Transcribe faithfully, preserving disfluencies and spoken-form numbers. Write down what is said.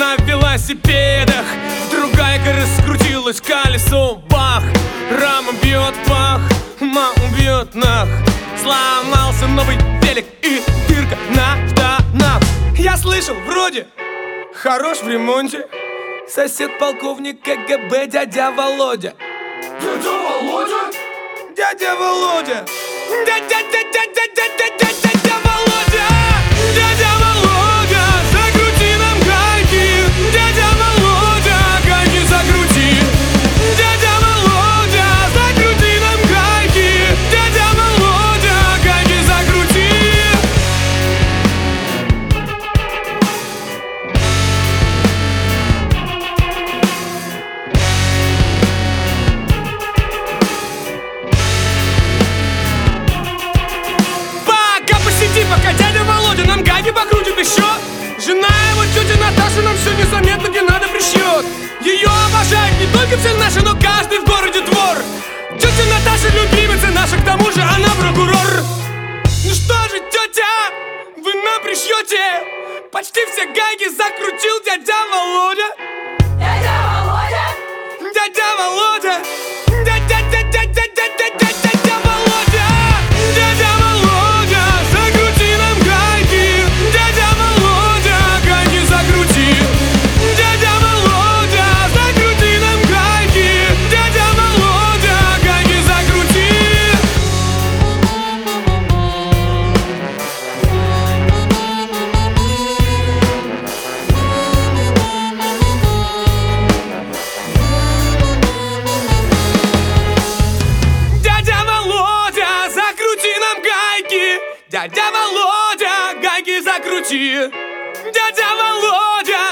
на велосипедах. Другая раскрутилась колесо, бах. Рама бьет, пах, ма убьет нах. Сломался новый велик и дырка на штанах. Я слышал, вроде хорош в ремонте сосед полковник КГБ дядя Володя. Дядя Володя? Дядя Володя. Дядя, дядя, дядя, дядя, дядя Володя. Дядя Володя, закрути нам гайки. Дядя Володя, гайки закрути. Дядя Володя, закрути нам гайки. Дядя Володя, гайки закрути. Пока дядя Володя нам гайки покрутит еще. Жена его, тетя Наташа, нам все незаметно где надо пришьет. Ее обожают не только все наши, но каждый в городе двор. Тетя Наташа любимица наша, к тому же она прокурор. Ну что же, тетя, вы нам пришьете? Почти все гайки закрутил дядя Володя. Дядя Володя? Дядя Володя. Дядя, дядя, дядя, дядя, дядя Володя. Дядя Володя, закрути нам гайки. Дядя Володя, гайки закрути. Дядя Володя, закрути нам гайки. Дядя Володя, гайки закрути. Дядя Володя, закрути нам гайки. Дядя Володя, гайки закрути. Дядя Володя,